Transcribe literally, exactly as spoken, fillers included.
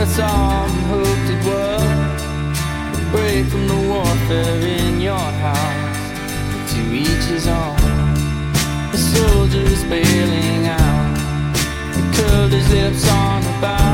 That's all we hoped it was. A break from the warfare in your house. To each his own. The soldier is bailing out. He curled his lips on the bar.